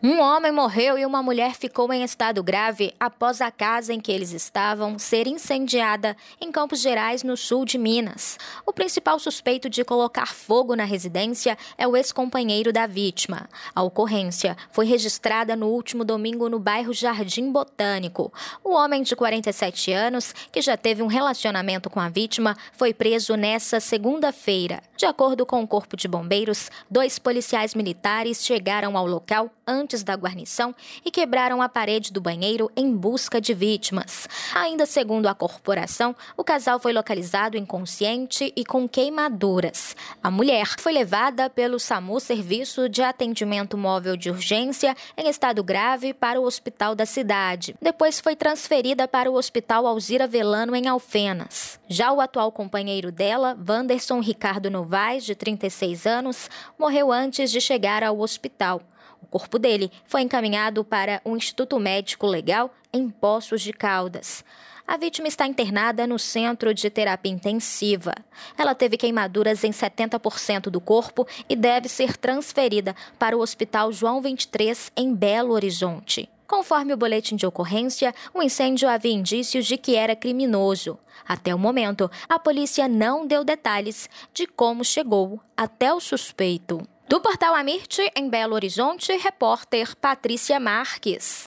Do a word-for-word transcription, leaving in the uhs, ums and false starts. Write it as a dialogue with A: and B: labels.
A: Um homem morreu e uma mulher ficou em estado grave após a casa em que eles estavam ser incendiada em Campos Gerais, no sul de Minas. O principal suspeito de colocar fogo na residência é o ex-companheiro da vítima. A ocorrência foi registrada no último domingo no bairro Jardim Botânico. O homem de quarenta e sete anos, que já teve um relacionamento com a vítima, foi preso nesta segunda-feira. De acordo com o Corpo de Bombeiros, dois policiais militares chegaram ao local antes da guarnição e quebraram a parede do banheiro em busca de vítimas. Ainda segundo a corporação, o casal foi localizado inconsciente e com queimaduras. A mulher foi levada pelo SAMU, Serviço de Atendimento Móvel de Urgência, em estado grave para o hospital da cidade. Depois foi transferida para o Hospital Alzira Velano, em Alfenas. Já o atual companheiro dela, Wanderson Ricardo Novaes, de trinta e seis anos, morreu antes de chegar ao hospital. O corpo dele foi encaminhado para o Instituto Médico Legal em Poços de Caldas. A vítima está internada no Centro de Terapia Intensiva. Ela teve queimaduras em setenta por cento do corpo e deve ser transferida para o Hospital João vinte e três, em Belo Horizonte. Conforme o boletim de ocorrência, o incêndio havia indícios de que era criminoso. Até o momento, a polícia não deu detalhes de como chegou até o suspeito. Do Portal Amirte, em Belo Horizonte, repórter Patrícia Marques.